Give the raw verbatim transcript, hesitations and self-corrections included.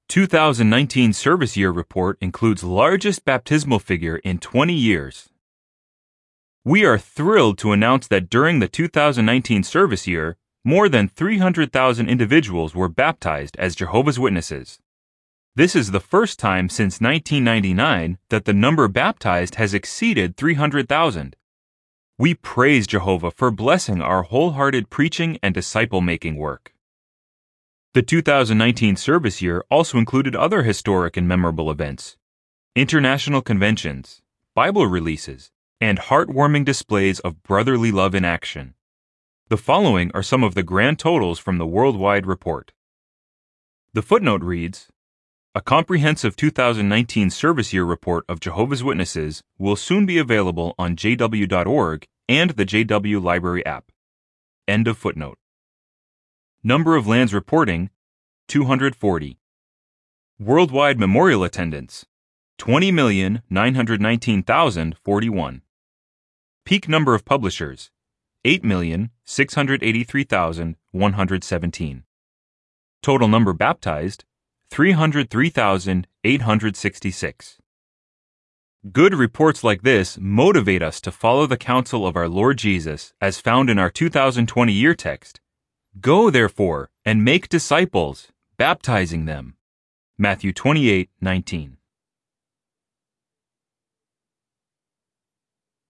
two thousand nineteen Service Year Report includes largest baptismal figure in twenty years. We are thrilled to announce that during the two thousand nineteen service year, more than three hundred thousand individuals were baptized as Jehovah's Witnesses. This is the first time since nineteen ninety-nine that the number baptized has exceeded three hundred thousand. We praise Jehovah for blessing our wholehearted preaching and disciple-making work. The two thousand nineteen service year also included other historic and memorable events, international conventions, Bible releases, and heartwarming displays of brotherly love in action. The following are some of the grand totals from the worldwide report. The footnote reads, "A comprehensive two thousand nineteen service year report of Jehovah's Witnesses will soon be available on j w dot org and the J W Library app." End of footnote. Number of lands reporting, two hundred forty. Worldwide memorial attendance, twenty million nine hundred nineteen thousand forty-one. Peak number of publishers, eight million six hundred eighty-three thousand one hundred seventeen. Total number baptized, three hundred three thousand eight hundred sixty-six. Good reports like this motivate us to follow the counsel of our Lord Jesus as found in our two thousand twenty year text. Go, therefore, and make disciples, baptizing them. Matthew twenty-eight nineteen.